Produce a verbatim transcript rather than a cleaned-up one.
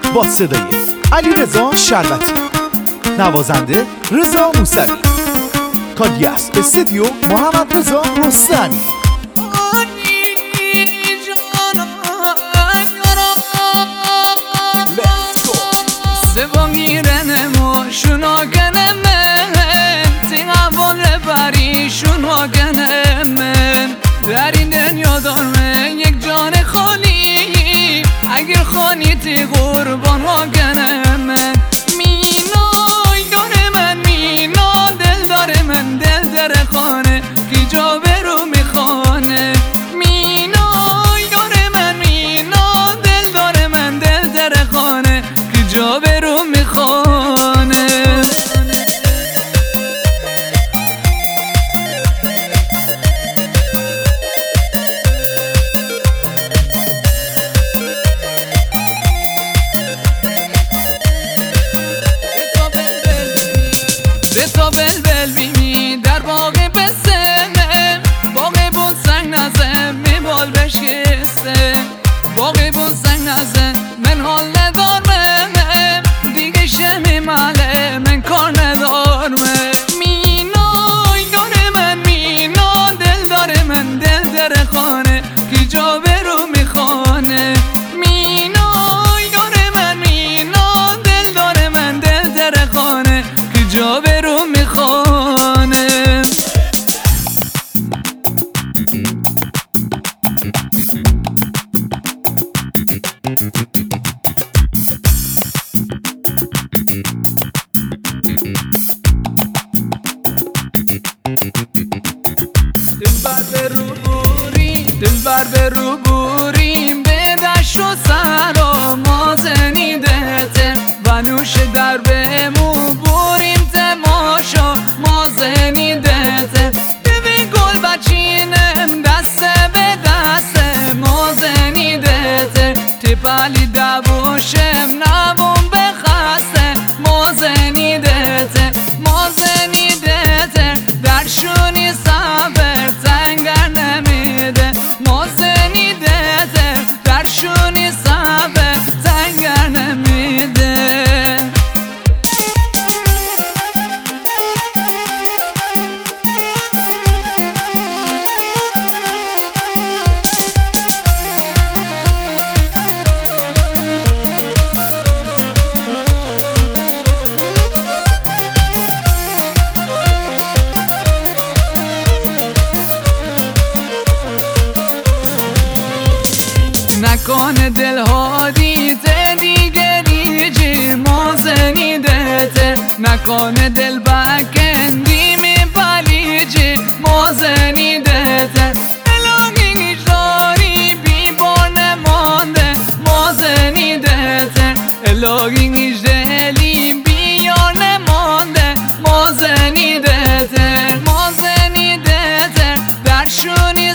با صدای علیرضا شربتی، نوازنده رضا موسوی، کادیس استودیو محمد رضا رستمی. در این دنیا دارم یک جان خالی، اگر خانی تی قربان واگنم من. مینای دار من، مینا دل دار من، دل در خانه کی جا برو میخوانه. مینای دار من، مینا دل دار من، دل در خانه کی جا برو میخوانه. بلبل بینی در باغ بسمه، باغ بود سنگ نزه می بال بشکسته. باغ بود سنگ نزه من حال ندارمه، دیگه شمی ماله من کار ندارمه. مینای دار من، مینا دل دار من، دل در خانه کی جا برو میخوانه. مینای دار من، مینا دل دار من، دل در خانه کی جا برو میخوانه. دلبر به روبوری، دلبر به روبوریم، به دشت و سرا ما زنیدته و نوش در بمون بوریم تماشا ما زنیدته. ببین گل بچینم دست به دست ما زنیدته، تپالی دبوشم نبون به خسته ما زنیدته. ما زنیدته درشونی صبر تنگر نمیده، ما زنیدته درشونی صبر تنگر نمیده. نکنه دل هادی ته دیگری جی ما زنیدته، نکنه دل بکندی می پلی جی ما زنیدته. الهی داری بی بار نمانده ما زنیدته، الهی دلی بیار نمانده ما زنیدته. ما زنیدته درشونی